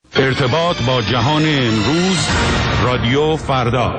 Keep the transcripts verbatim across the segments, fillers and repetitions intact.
ارتباط با جهان امروز، رادیو فردا.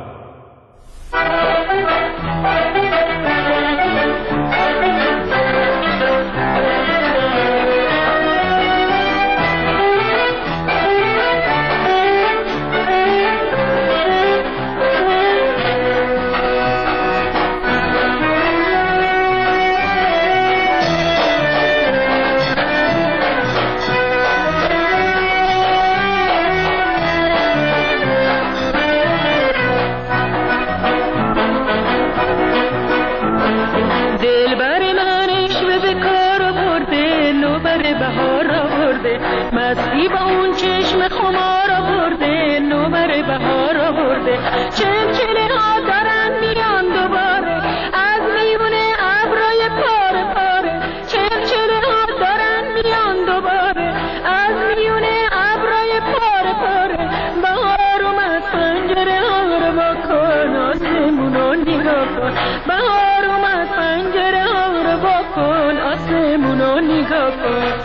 مستی با اون چشم خمار آورده، نوبر بهار آورده. چلچله ها دارن میان دوباره از میونه ابرای پاره پاره. چلچله ها دارن میان دوباره از میونه ابرای پاره پاره. بهار اومد پنجره ها رو بکن، آسمون رو نگاه کن. بهار اومد پنجره ها رو بکن، آسمون رو نگاه کن.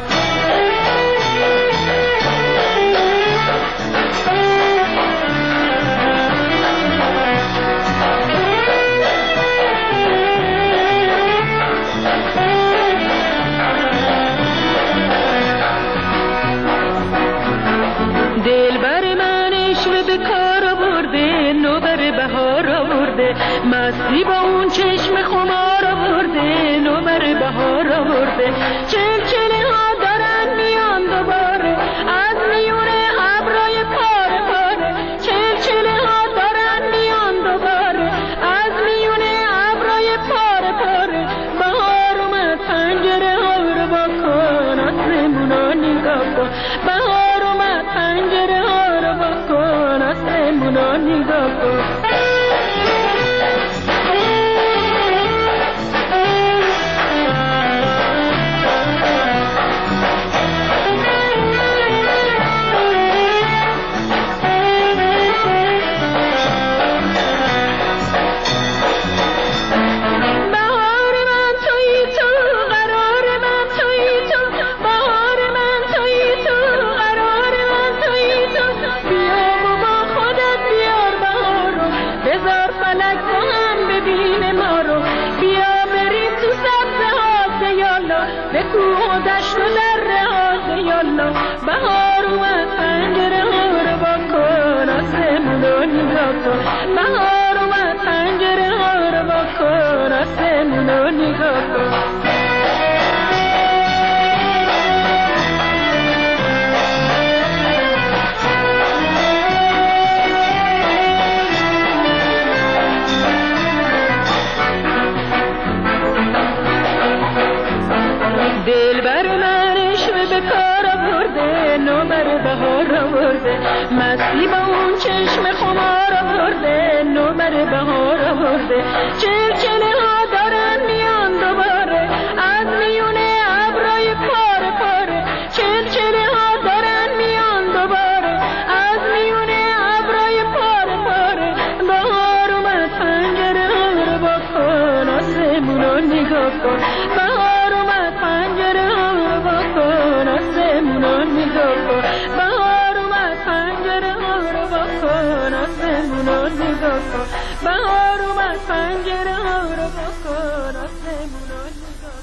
مستی با اون چشم خمار آورده، نوبر بهار آورده. چلچله ها دارن میان دوباره از میونه ابرای پاره پاره. چلچله ها دارن میان دوباره از میونه ابرای پاره پاره. بهار اومد پنجره ها رو بکن، آسمون رو نگاه کن. بهار اومد پنجره ها رو بکن، آسمون رو نگاه کن. بهار اومد پنجره ها رو بکن، آسمون رو نگاه کن. بهار اومد پنجره ها رو بکن، آسمون رو نگاه کن. مستی با اون چشم خمار آورده، نوبر بهار آورده. چلچله ها دارن میان دوباره از میونه ابرای پاره پاره. چلچله ها دارن میان دوباره از میونه ابرای پاره پاره. بهار اومد پنجره ها رو بکن، آسمون رو نگاه کن. بهار اومد پنجره ها رو بکن، آسمون رو نگاه کن. بهار اومد پنجره ها رو بکن، آسمون رو نگاه کن. بهار اومد پنجره ها رو بکن، آسمون رو نگاه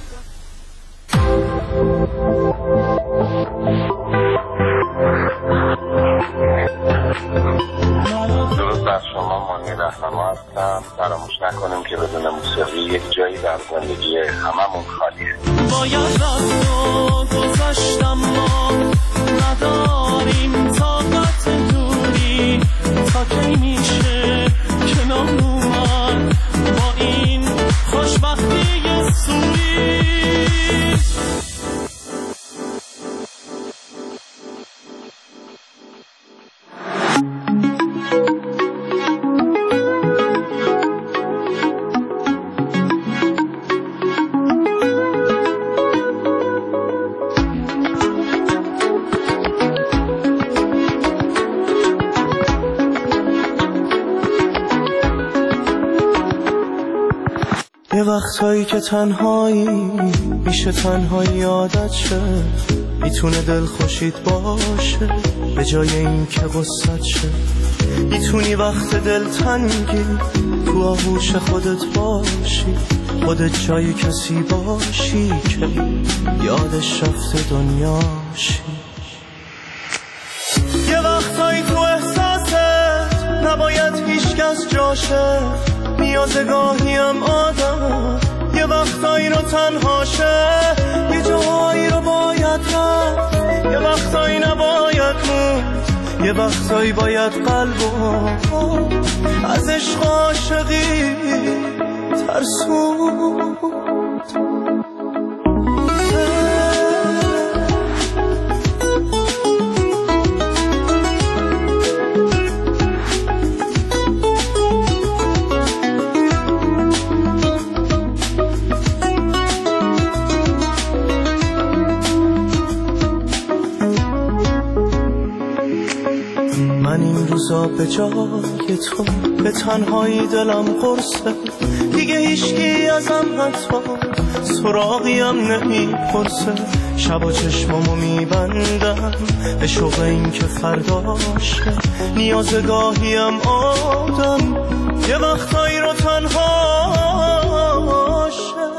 کن. درود بر شما، مانی رهنما هستم. فراموش نکنیم که بدون موسیقی یک جایی در زندگی هممون خالیه. باید رفتو گذاشتم ما نداریم طاقت دوری، تا کی میشه کنار اومد با این خوشبختی سوری. یه وقتایی که تنهایی میشه تنهایی عادت شه، میتونه دل خوشید باشه به جای این که غصت شه. میتونی وقت دل تنگی تو آغوش خودت باشی، خودت جای کسی باشی که یادش رفته دنیاشی. یه وقتایی تو احساست نباید هیچ کس جاشه، نیازه گاهیم آدم یه وقتایی رو تنهاشه، یه جاهایی رو باید رفت، یه وقتایی نباید موند، یه وقتایی باید قلبو از عشق عاشقی ترسوند. من این روزا به جای تو به تنهایی دلم قرصه، دیگه هیچکی ازم حتی سراغیم نمیپرسه. شب چشمامو میبندم به شوق این که فرداشه، نیاز گاهیم آدم یه وقتایی رو تنهاشه.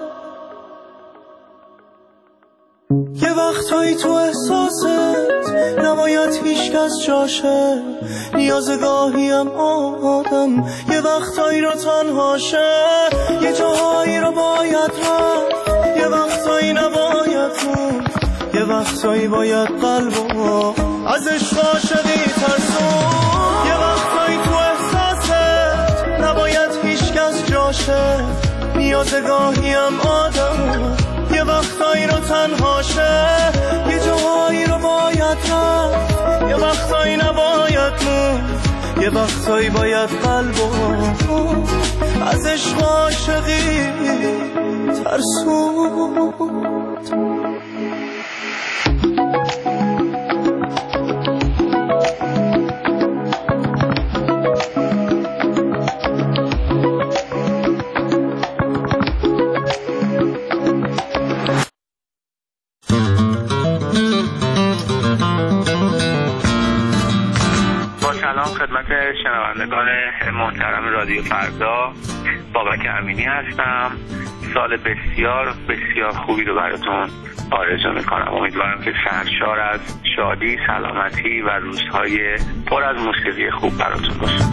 یه وقتایی تو احساست نباید هیچ کس جاشه، نیاز گاهیم آدم یه وقتایی رو تنهاشه، یه جاهایی رو باید رفت، یه وقتایی نباید موند، یه وقتایی باید قلبو از عشق عاشقی ترسون. یه وقتایی تو احساست نباید هیچ کس جاشه، نیاز گاهیم آدم یه وقتایی رو تنهاشه، یه جاهایی رو باید رفت، یه وقتایی نباید موند، یه وقتایی باید قلبو از عشق عاشقی ترسوند. خدمت شنوندگان محترم رادیو فردا، بابک امینی هستم. سال بسیار بسیار خوبی رو براتون آرزو میکنم. امیدوارم که سرشار از شادی، سلامتی و روزهای پر از موسیقی خوب براتون باشه.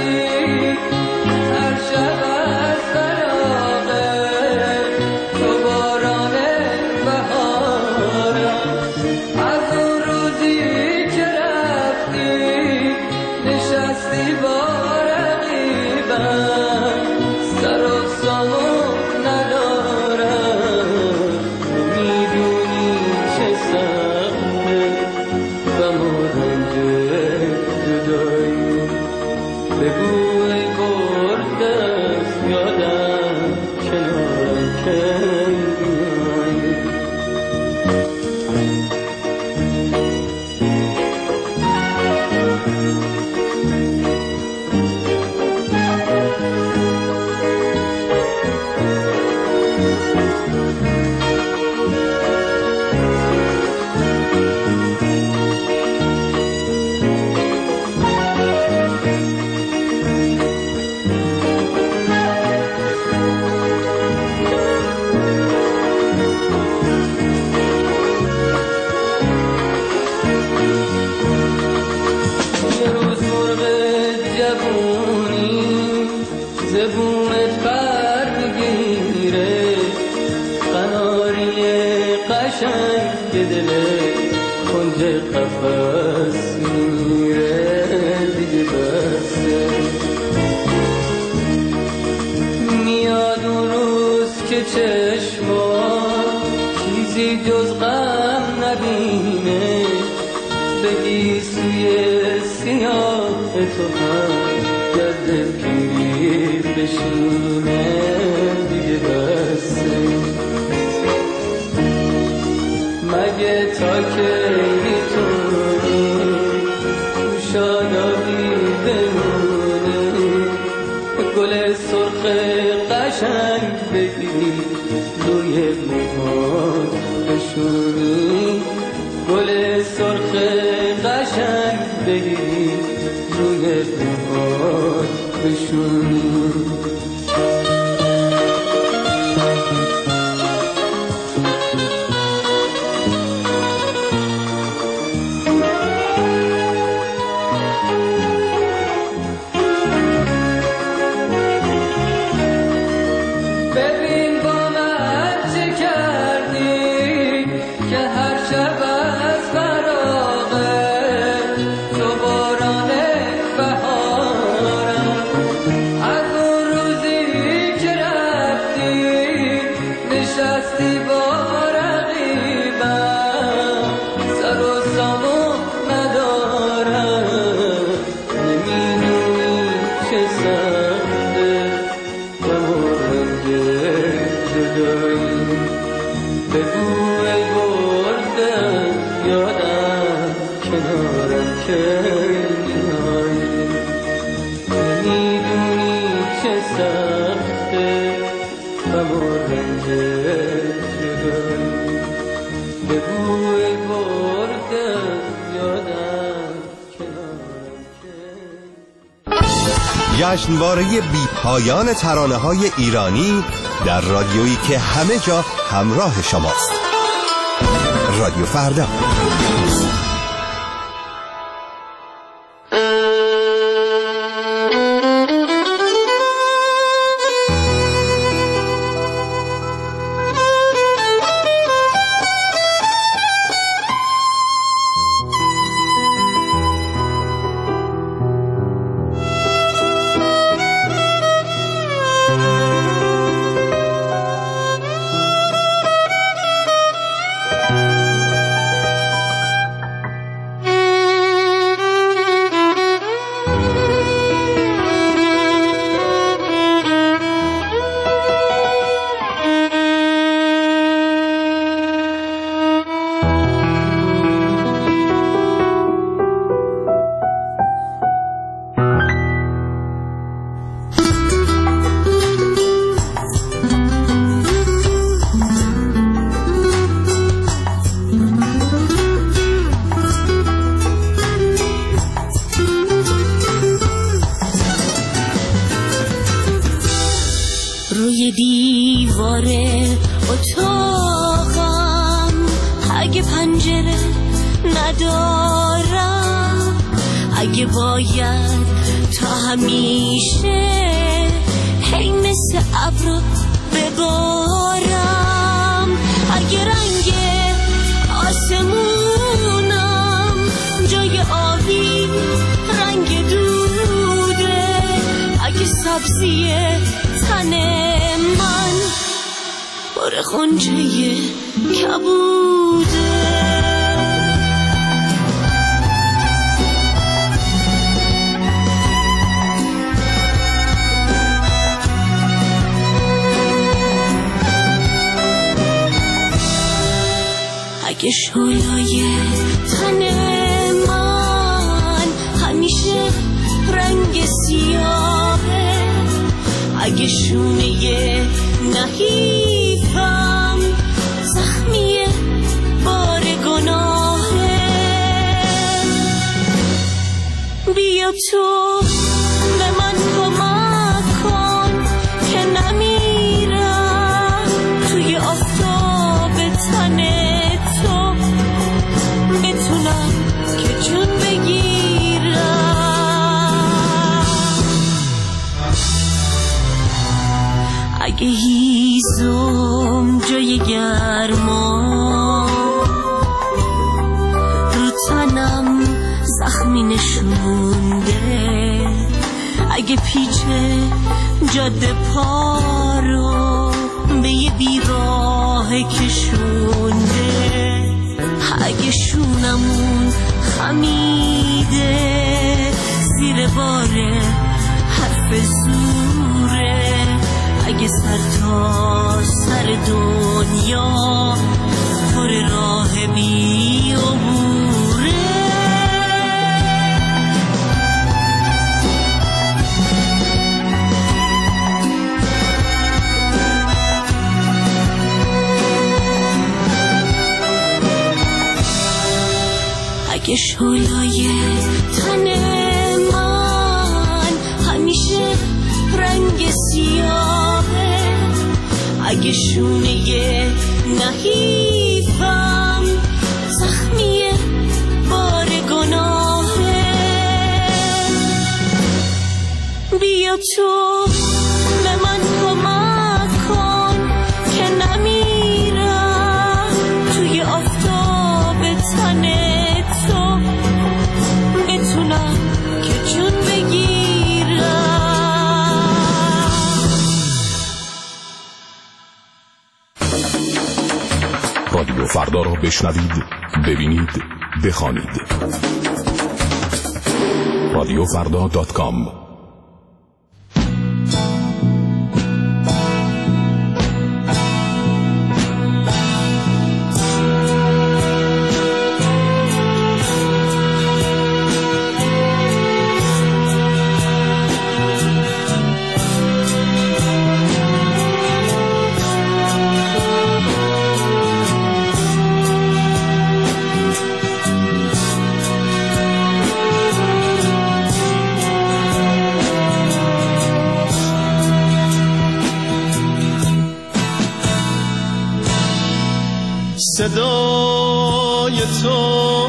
تو قشنگ دل کنج قفص میره دیگه بسه. میاد اون روز که چشما چیزی جز غم نبینه، بگی سوی سیاه تو هم گرد پیری بشینه دیگه بسه. مگه تا که میتونی تو شادابی بمونی، گل سرخ قشنگ بگی روی موهات بشونی، گل سرخ قشنگ بگی روی موهات بشونی. جشنواره بی پایان ترانه‌های ایرانی در رادیویی که همه جا همراه شماست. رادیو فردا. اگه شعله‌ی تن من همیشه رنگ سیاهه، اگه شونه نحیفم زخمیه بار گناهه، بیا تو به من کمک کن که نمیرم توی آفتاب تن تو، بتونم که جون بگیرم. اگه هیزم جای گرما می نشونده، اگه پیچه جاده پا رو به یه بیراه کشونده، اگه شونمون خمیده زیر باره حرف زوره، اگه سر تا سر دنیا پر راه بی عبوره، اگه شولای تن من همیشه رنگ سیاهه، اگه شونه نحیفم زخمی بار گناهه، بیا تو به من کمک کن که نمیرم توی آفتاب تن تو، بتونم که جون بگیرم. رادیو فردا را بشنوید، ببینید، بخوانید. رادیو فردا دات کام. صدای تو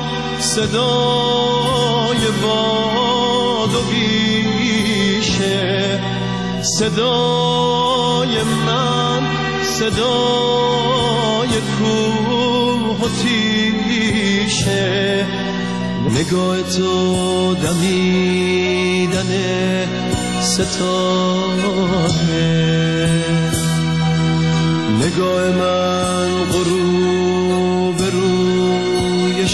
صدای باد و بیشه، صدای من صدای کوه و تیشه، نگاه تو دمیدن ستاره، نگاه من غروب روی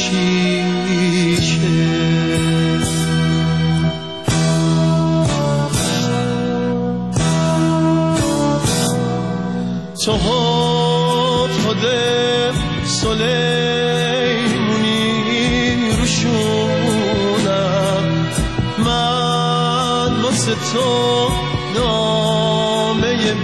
شیشه، تو هد سلیمونی روشونم، من واسه تو نامه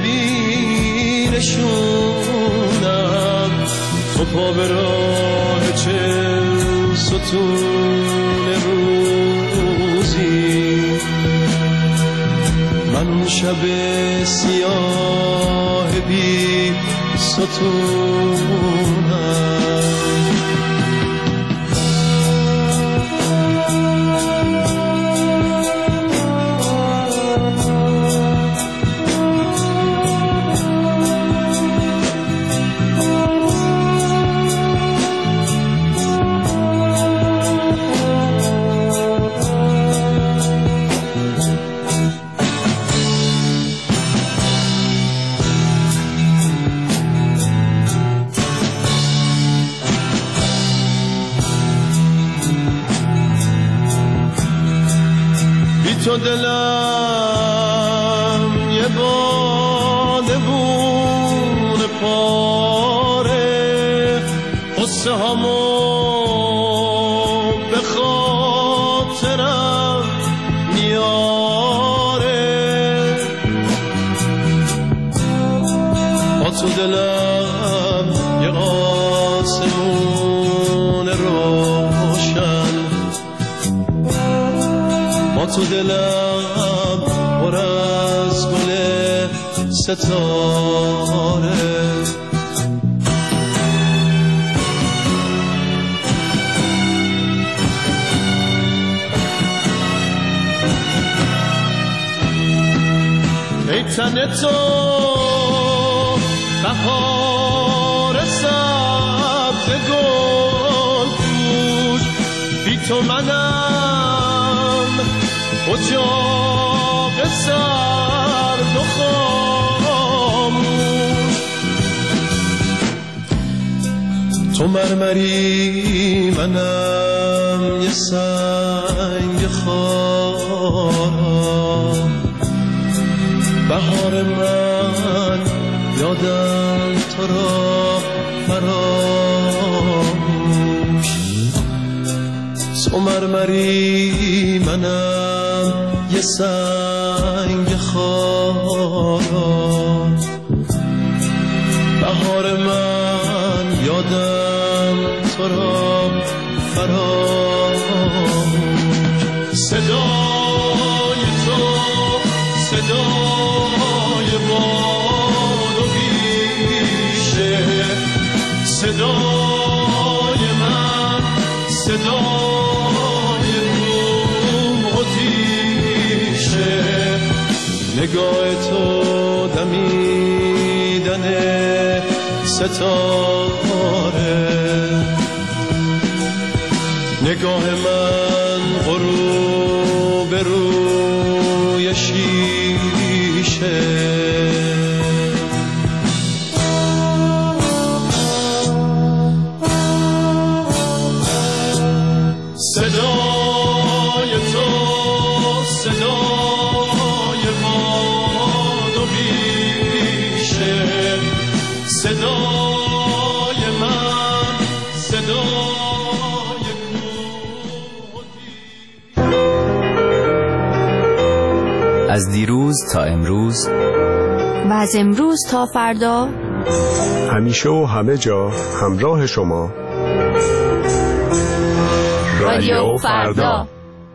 بینشونم، تو پا به راه چل ستون روزی، من شب سیاه بی ستونم. تو دلم یه بادبون پاره، قصه همو به خاطرم میاره، با تو دلم یه آسمون روشن، با تو دلم پر از گل ستاره، ای تن تو بهار سبز گل پوش، بی تو منم اجاق سرد و خاموش. تو مرمری منم یه سنگ خارم، بهار من یادم تو را فراموش. تو مرمری منم یه سنگ خارم، بهار من یادم تو را فراموش. صدای تو صدای باد و بیشه، صدای من صدای روح و تیشه. نگاه تو دمیدن ستاره، نگاه من غروب روی شیشه. صدای تو صدای باد و بیشه، صدای من صدای کوه. از دیروز تا امروز و از امروز تا فردا، همیشه و همه جا همراه شما. رادیو فردا.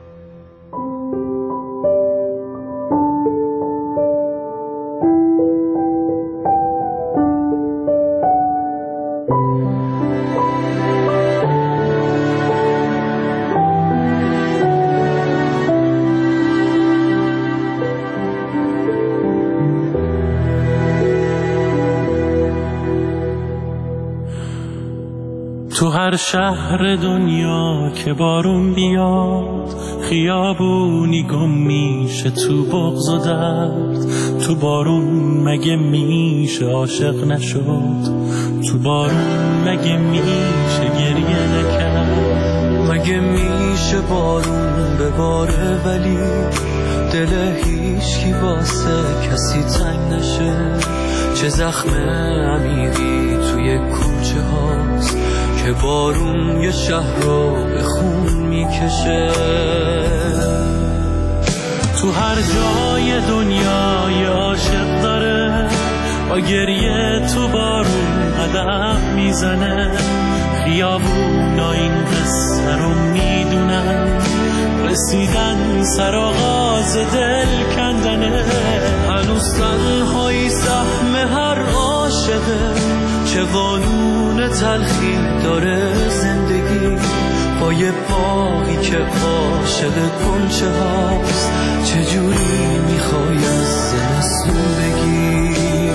تو هر شهر دنیا که بارون بیاد، خیابونی گم میشه تو بغض و درد. تو بارون مگه میشه عاشق نشد؟ تو بارون مگه میشه گریه نکرد؟ مگه میشه بارون بباره ولی دل هیچکی واسه کسی تنگ نشه؟ چه زخم عمیقی توی کوچه هاست که بارون یه شهر رو به خون میکشه. تو هر جای دنیا یه عاشق داره، با گریه تو بارون قدم میزنه. خیابونا این قصه رو میدونن، رسیدن سر آغاز دل کندنه. هنوز تنهایی سهم هر عاشقه، چه قانون تلخی داره زندگی. با یه باقی که عاشق گنچه هاست، چجوری میخوای از زمستون بگی؟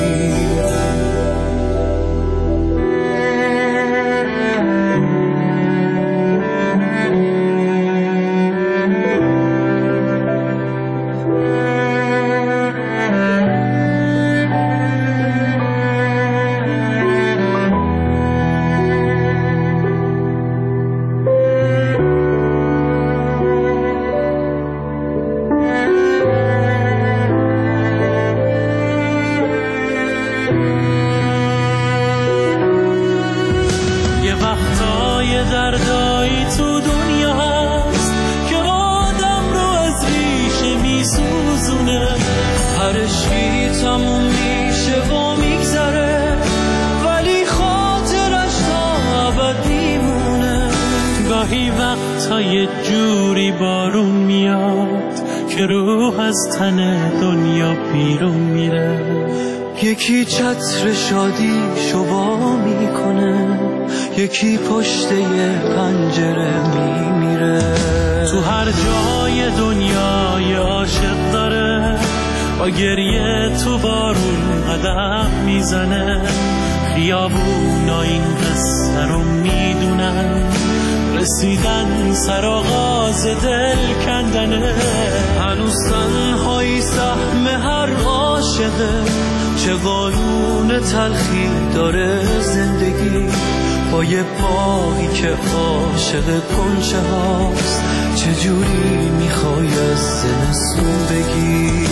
گاهی وقتا یه جوری بارون میاد که روح از تن دنیا بیرون میره. یکی چتر شادی شوا میکنه، یکی پشت یه پنجره میمیره. تو هر جای دنیا یه عاشق داره، با گریه تو بارون قدم میزنه. خیابونا این قصه رو میدونن، رسیدن سرآغاز دل کندنه، هنوز تنهایی سهم هر عاشقه. چه قانون تلخی داره زندگی با یه پایی که عاشق کنچه هاست. چجوری میخوای از زمستون بگی؟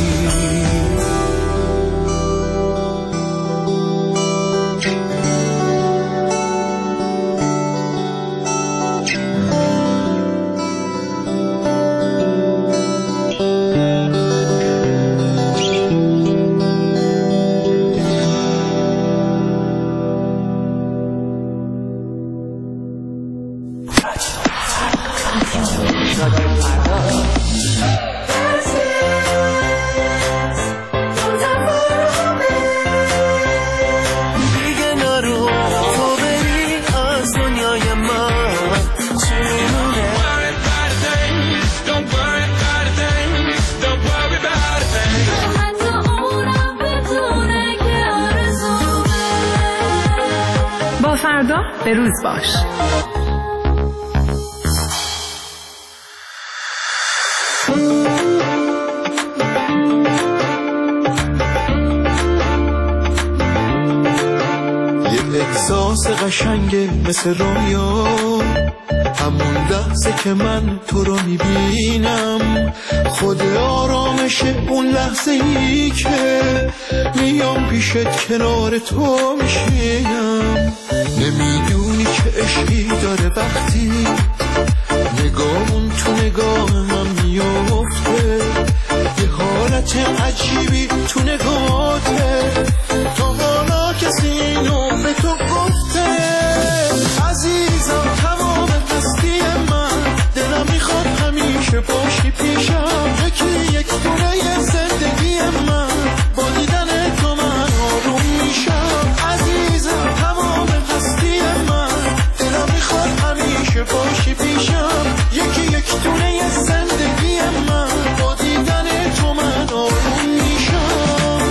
فردا به روز باش. یه احساس قشنگه مثل رویا، همون لحظه که من تو رو میبینم. خود آرامشه اون لحظه ای که میام پیشت کنار تو میشینم. نمیدونی که عشقی داره وقتی نگاهون تو نگاه من میافته. یه حالت عجیبی تو نگاهته، تا حالا کسی اینو به تو گفته. عزیزم تمام هستی من، دلم میخواد همیشه باشی پیشم. یکی یک دونه زندگی من، با دیدن تو من آروم میشم. عزیزم تمام هستی من، دلم میخواد همیشه باشی پیشم. یکی یک دونه زندگی من، با دیدن تو من آروم میشم.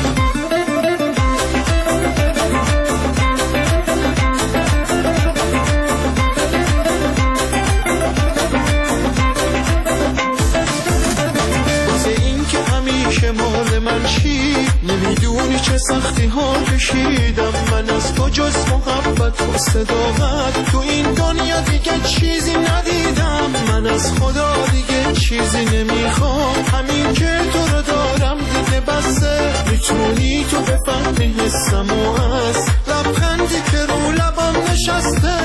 مال من چی نمیدونی چه سختی ها کشیدم من از تو، جز محبت و صداقت تو این دنیا دیگه چیزی ندیدم. من از خدا دیگه چیزی نمیخوام، همین که تو رو دارم دیگه بسه. میتونی تو بفهمی حسم و از لبخندی که رو لبم نشسته.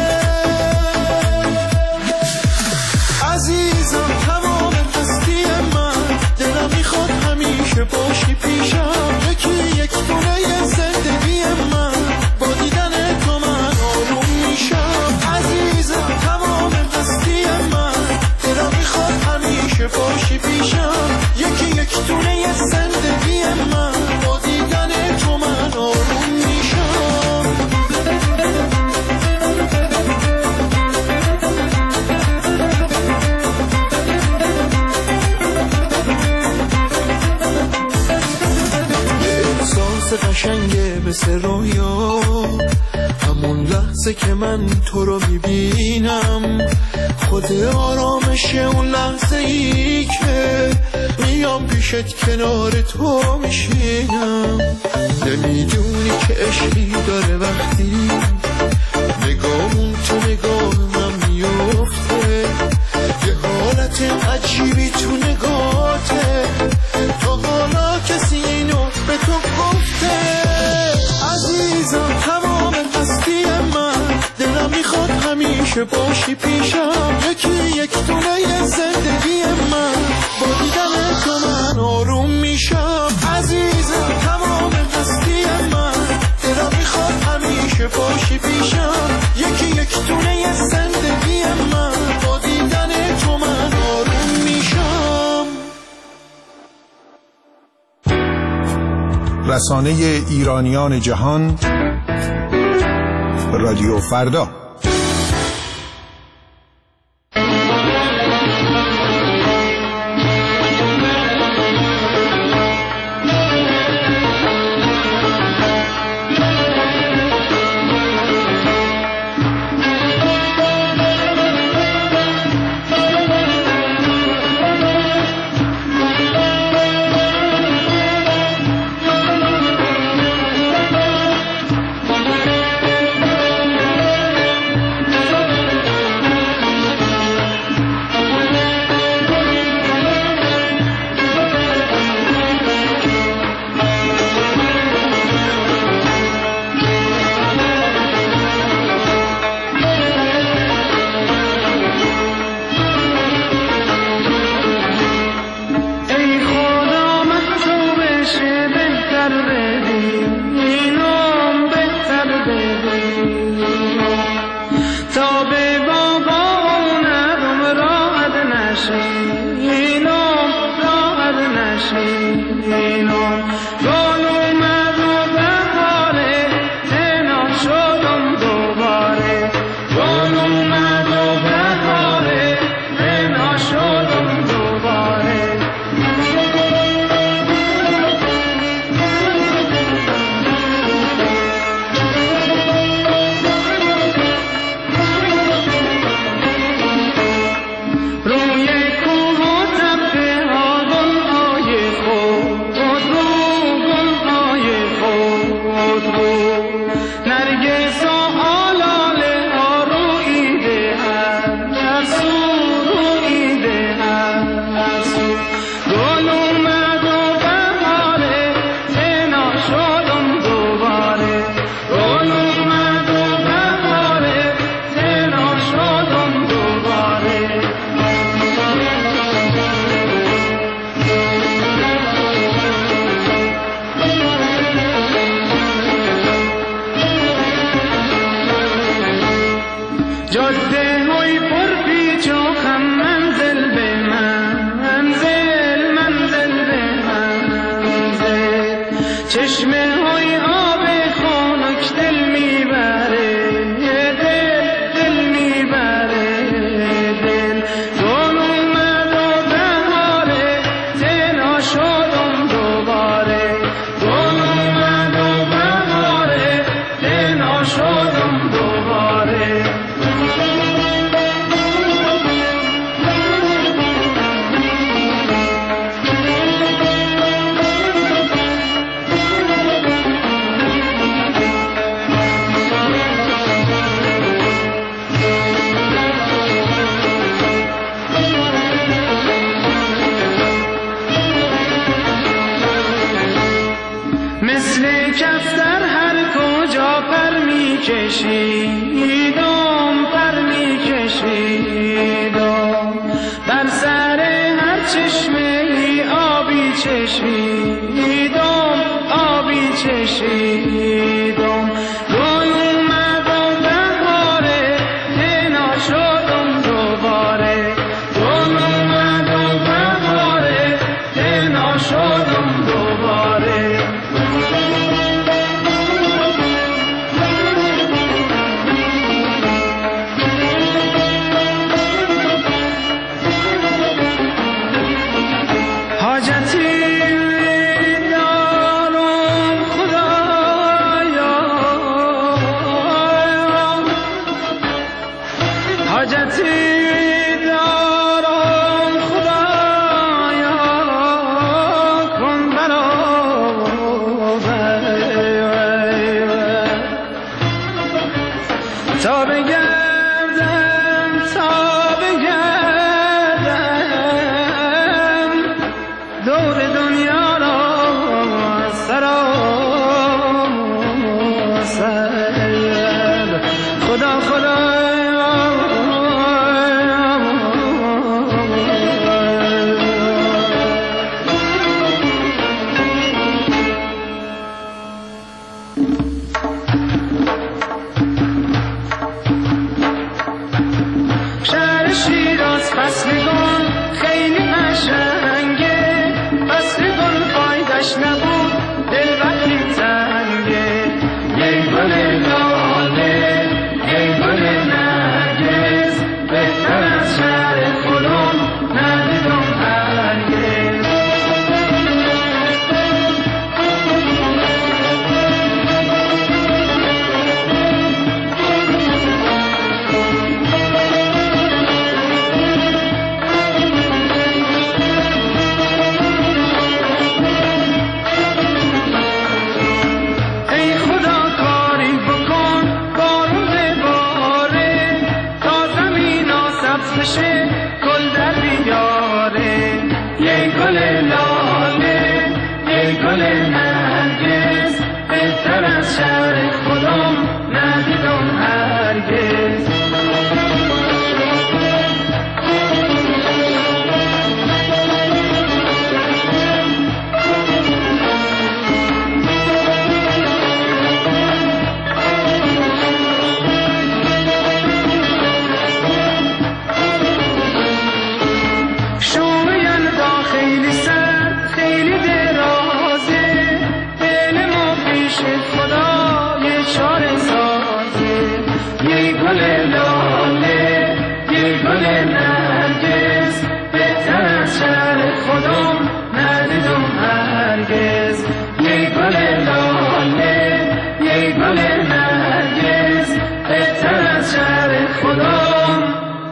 عزیزم تمام هستی من، دلم میخواد همیشه باشی پیشم. یکی یک دونه زندگی من، با دیدن تو من آروم میشم. عزیزم تمام هستی من، دلم میخواد همیشه باشی پیشم. یکی یک دونه زندگی من، با دیدن تو من آروم میشم. قشنگه مثل رویا، همون لحظه که من تو رو میبینم. خود آرامشه اون لحظه ای که میام پیشت کنار تو میشینم. نمیدونی که عشقی داره وقتی نگاهون تو نگاه من میافته. یه حالت عجیبی تو نگاهته، تا حالا کسی اینو به تو گفته. عزیزم تمام هستی من، دلم میخواد همیشه باشی پیشم. یکی یک دونه زندگی من، با دیدن تو من آروم میشم. عزیزم تمام هستی من، دلم میخواد همیشه باشی پیشم. یکی یک دونه زندگی من، با دیدن تو من آروم میشم. رسانه ایرانیان جهان، رادیو فردا. جاده های پر پیچ و خم، منزل به منزل، منزل به منزل. چشمه های آب خنک دل میبره، دل دل میبره دل. گل اومد و بهاره، تنها شدم دوباره. گل اومد و بهاره، تنها شدم دوباره. مثل کفتر هر کجا پر میکشیدم، پر میکشیدم. بر سر هر چشمه ای آبی چشیدم، آبی چشیدم. گل اومد و بهاره، تنها شدم دوباره. گل اومد و بهاره، تنها شدم دوباره. حاجتی دارم خدایا، حاجتی دارم خدایا، کن برابر تا بگردم، تا بگردم دور دنیا را سراسر. خدا خدا شهر شیراز فصل گل خیلی قشنگه، فصل گل فایدش نبود دل وقتی تنگه. یه گل لاله، یه گل نرگس، بهتر از شهر خودم ندیدم هرگز. ای خدا کاری بکن بارون بباره، تا زمینا سبز بشه گل در بیاره. یه گل لاله، یه گل نرگس، بهتر از شهر خودم ندیدم هرگز. شومیان دا خیلی سر، خیلی درازه، دل ما پیش خدا یه چاره سازه. یه گل لاله، یه گل نرگس، بهتر از شهر خودم ندیدم هرگز. یه گل لاله، یه گل نرگس، بهتر از شهر خودم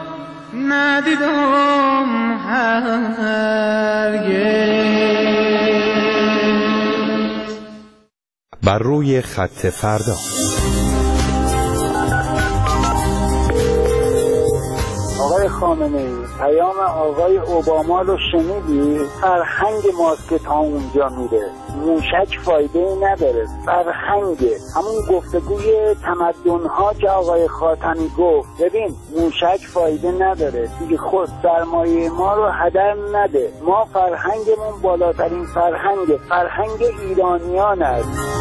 ندیدم هرگز. بر روی خط فردا. آقای خامنه‌ای، پیام آقای اوباما رو شنیدی؟ فرهنگ ماست که تا اونجا میره. موشک فایده نداره، فرهنگه. همون گفتگوی تمدن‌ها که آقای خاتمی گفت، ببین موشک فایده نداره دیگه، خود سرمایه ما رو هدر نده. ما فرهنگمون بالاترین فرهنگه، فرهنگ ایرانیان است.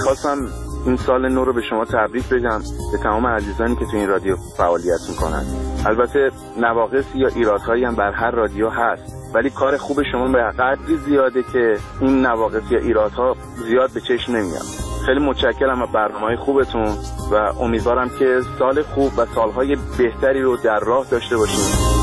خواستم این سال نو رو به شما تبریک بگم، به تمام عزیزانی که تو این رادیو فعالیت میکنن. البته نواقصی یا ایرادهایی هم بر هر رادیو هست، ولی کار خوب شما به قدری زیاده که این نواقص یا ایرادها زیاد به چشم نمیاد. خیلی متشکرم از برنامه‌های خوبتون و امیدوارم که سال خوب و سالهای بهتری رو در راه داشته باشیم.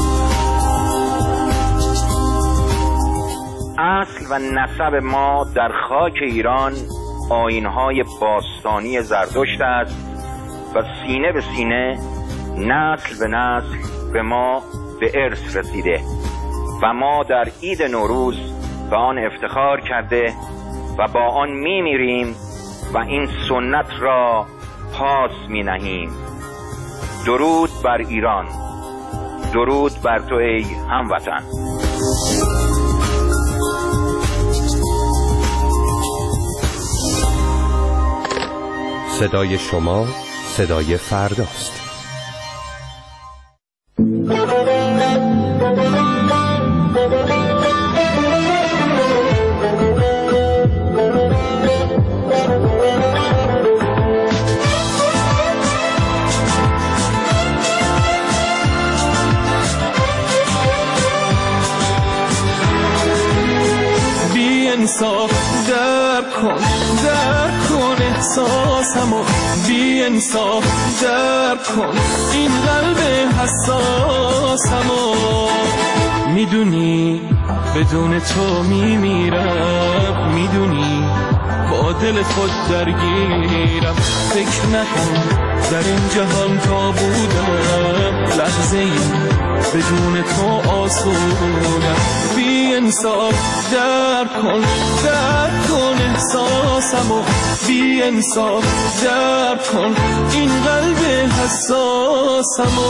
اصل و نسب ما در خاک ایران آیین‌های باستانی زرتشت است و سینه به سینه، نسل به نسل به ما به ارث رسیده و ما در عید نوروز به آن افتخار کرده و با آن می‌میریم و این سنت را پاس می‌نهیم. درود بر ایران، درود بر تو ای هموطن. صدای شما صدای فرداست. انصاف در کن، در کن احساسمو، بی انصاف در کن این قلب حساسمو. میدونی بدون تو میمیرم، میدونی با دل خود درگیرم. فکر نکن در این جهان تا بودم لحظه ای بدون تو آسودم. بی انصاف در کن، در کن احساسمو، بی انصاف در کن این قلب حساسمو.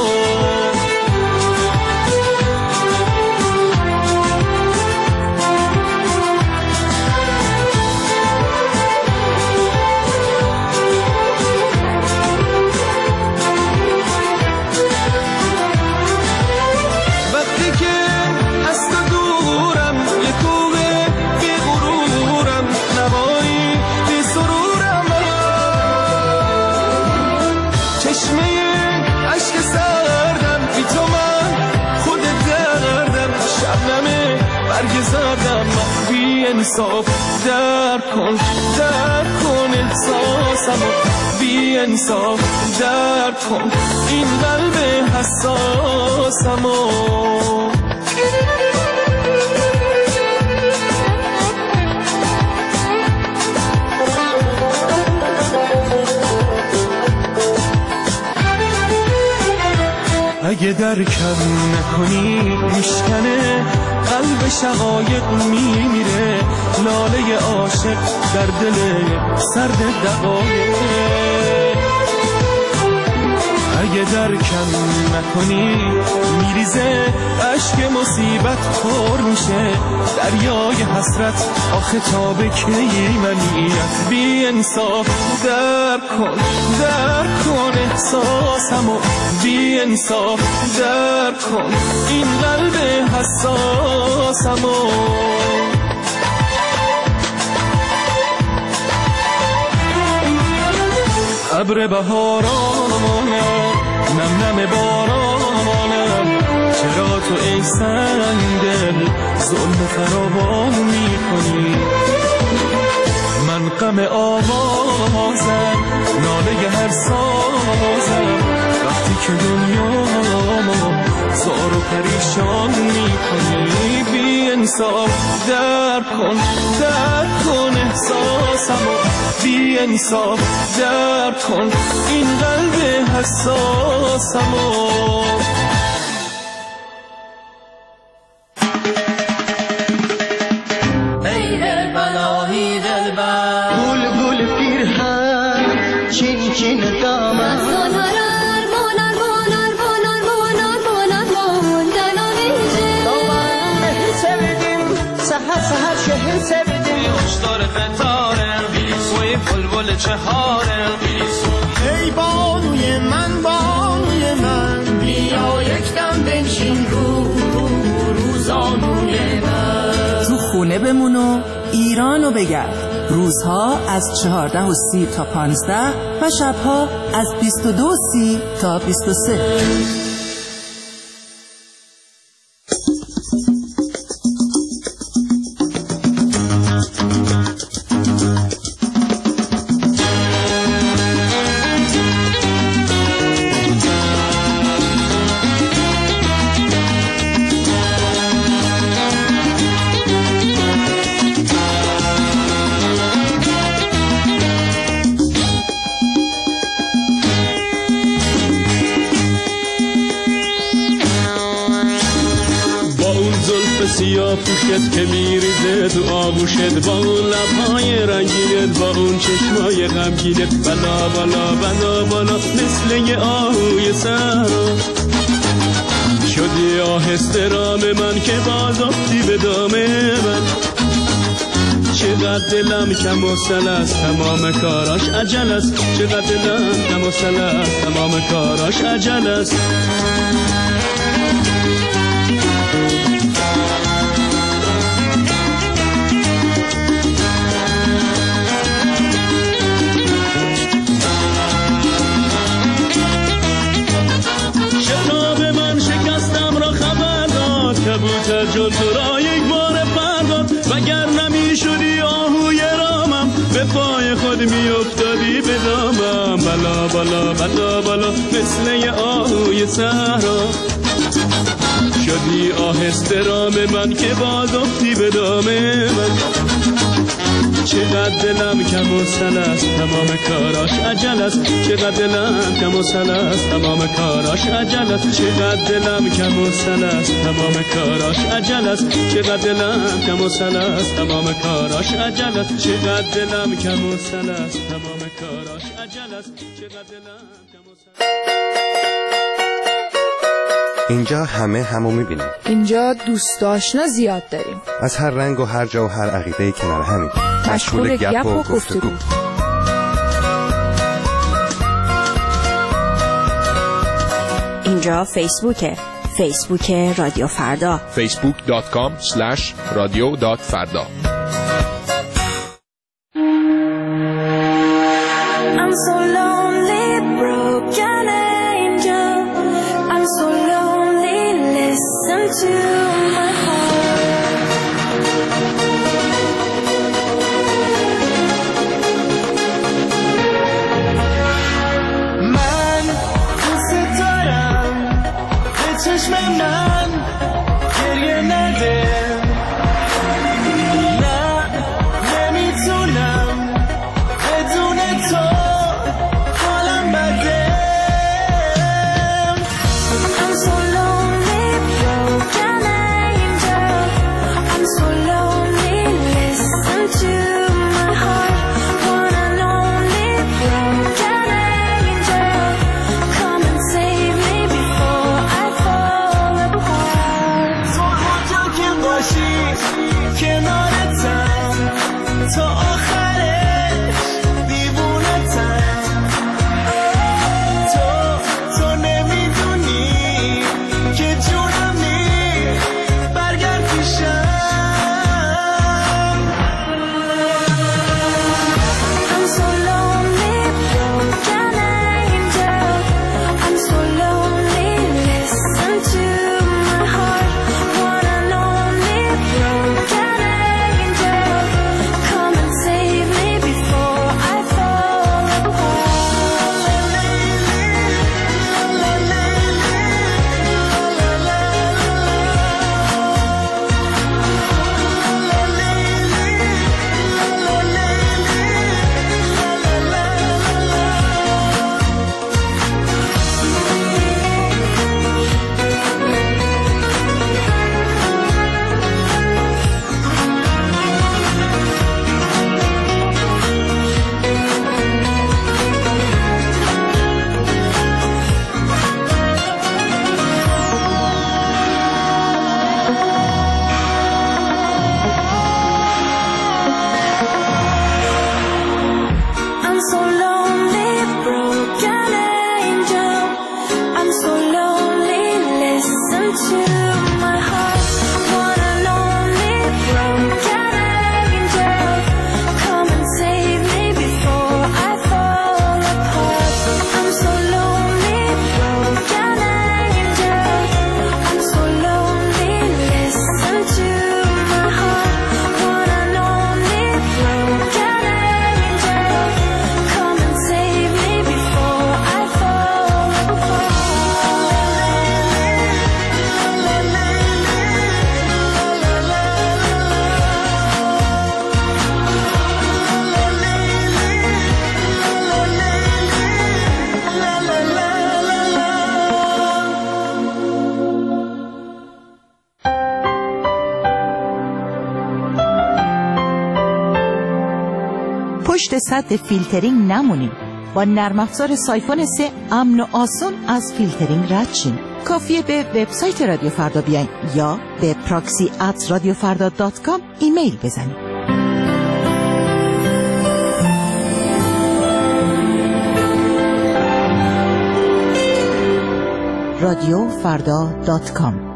بی انصاف در کن، در کن احساسمو، بی انصاف در کن این قلب حساسمو. اگه درکم نکنی میشکنه قلب شقایق میمیره، لاله عاشق در دل سرد دقایق. اگه درکم نکنی میریزه اشک مصیبت پر میشه، دریای حسرت آخه تا به کی منیت. بی انصاف در کن، در کن احساسمو، بی انصاف در کن این قلب حساسمو. ابر بهارانم، نم نم بارانم، چرا تو ای سنگدل ظلم فراوان میکنی؟ من غم آوازم، ناله هر سازم، وقتی که دنیامو زار و پریشان میکنی. بی انصاف در کن، در کن احساسمو، بی انصاف در کن این قلب حساسمو. ای بانوی من، بانوی من، بیا یک دم بنشین رو رو روزانوی من. تو خونه بمون و ایرانو بگرد. روزها از چهارده و سی تا پانزده و شبها از بیست و دو و سی تا بیست و سه. سیاه پوشت که میریزه تو آغوشت، با اون لبهای رنگینت، با اون چشمای غمگینت، بالا بالا بالا بالا مثل یه آهوی صحرا شدی آهسته رام من که باز افتی به دام من. چقدر دلم کم و سل است تمام کاراش عجل است، چقدر دلم کم و سل است تمام کاراش عجل است. کبوتر جان تو را یک بار پرداد، وگر نمی شدی آهوی رامم به پای خود می افتادی به دامم. بلا بلا بلا بلا مثل یه آهوی صحرا شدی آهسته رام من که باز افتی به دام من. چقدر دلم کم و سل است تمام کاراش عجل است، چقدر دلم کم و سل است تمام کاراش عجل است. چقدر دلم کم و سل است تمام کاراش عجل است، چقدر دلم کم و سل است تمام کاراش عجل است. چقدر دلم کم و سل است تمام کاراش عجل است، چقدر دلم کم و سل. اینجا همه همو میبینیم. اینجا دوست آشنا زیاد داریم، از هر رنگ و هر جا و هر عقیده کنار همین، مشغول گپ و گفتگو. اینجا فیسبوکه، فیسبوک رادیو فردا، فیسبوک دات کام اسلش رادیو دات فردا. چشم من گریه نده، صد فیلترینگ نمونیم. با نرم افزار سایفون سه امن و آسون از فیلترینگ رد شیم. کافیه به وبسایت رادیو فردا بیاین یا به پراکسی ات رادیو فردا دات کام ایمیل بزنید. رادیو فردا دات کام.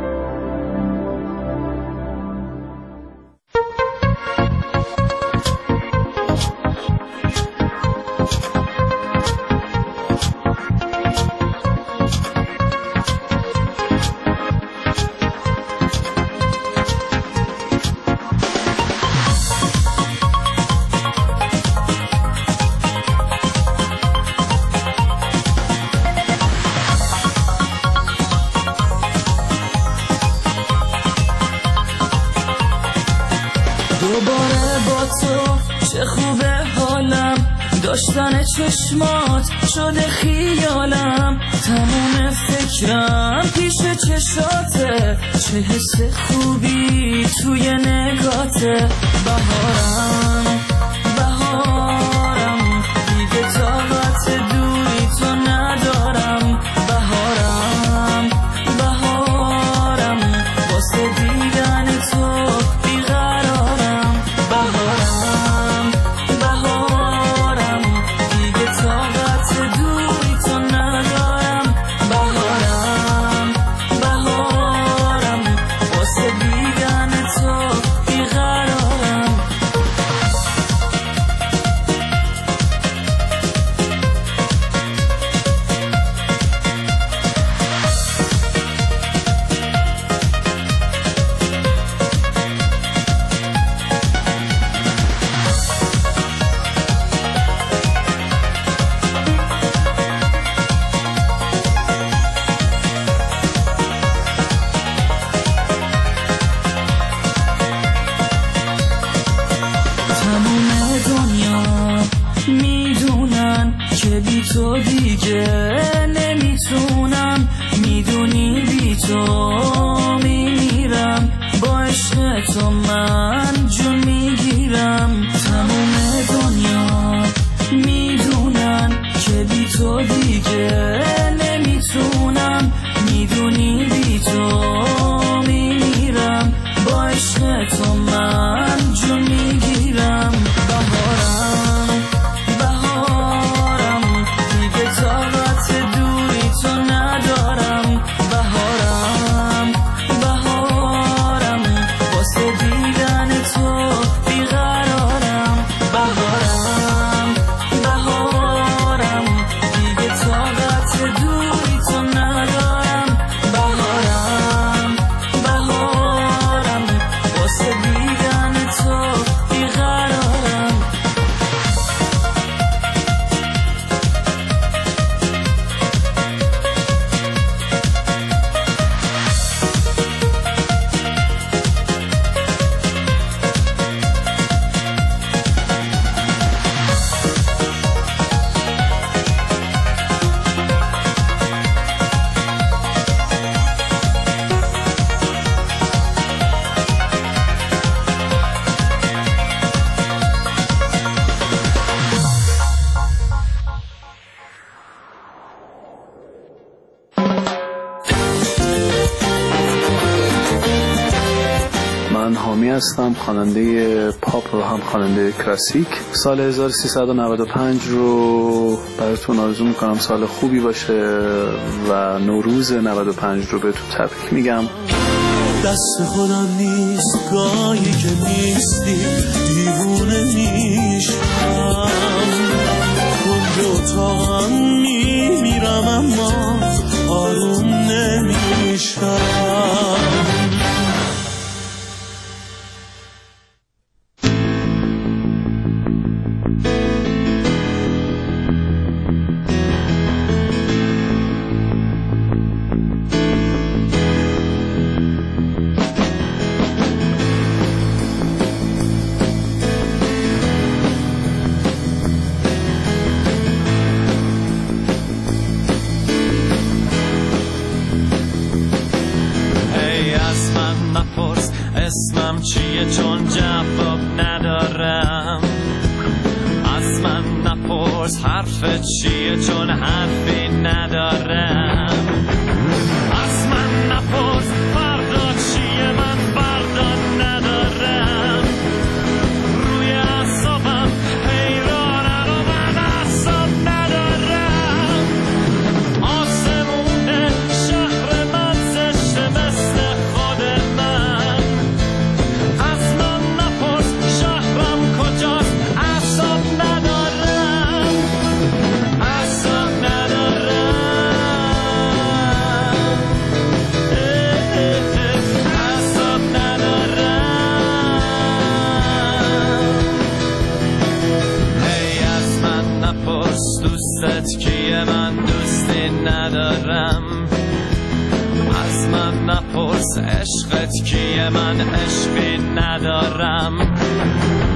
داشتن چشمات شده خیالم، تموم فکرم پیش چشاته، چه حس خوبی توی نگاته. بهارم بهارم دیگه طاقت دوری تو ندارم. بهارم بهارم واسه دیدن تو بیقرارم. بهارم بهارم دیگه طاقت دوری تو ندارم. بهارم بهارم واسه دیدن تو بیقرارم. تو دیگه نمیتونم، میدونی بی تو میمیرم، با عشق تو من جون میگیرم. تموم دنیا میدونن که بی تو دیگه نمیتونم، میدونی بی تو میمیرم، با عشق تو من جون میگیرم. بهارم بهارم دیگه طاقت دوری تو ندارم. بهارم بهارم واسه دیدن تو بیقرارم. بهارم بهارم دیگه طاقت دوری تو ندارم. بهارم بهارم واسه دیدن تو بیقرارم. من حامی هستم، خواننده پاپ و هم خواننده کلاسیک. سال هزار و سیصد و نود و پنج رو براتون آرزو میکنم سال خوبی باشه و نوروز نود و پنج رو بهتون تبریک میگم. دست خودم نیست گاهی که نیستی، دیوونه میشم، کل اتاقم میمیرم اما آروم نمیشم. اسمم چیه چون جواب ندارم، از لطفت چیه چون حرفی ندارم. از من نپرس فردا چیه، من فردا ندارم. روی اعصابم حیرانم و من اعصاب ندارم. آسمون شهر من زشته مثل خود من. از من نپرس شهرم کجاست، اعصاب ندارم. اعصاب ندارم. اعصاب ندارم. هی از من نپرس دوستت کیه، من دوستی ندارم. از من نپرس عشقت کیه، من عشقی ندارم.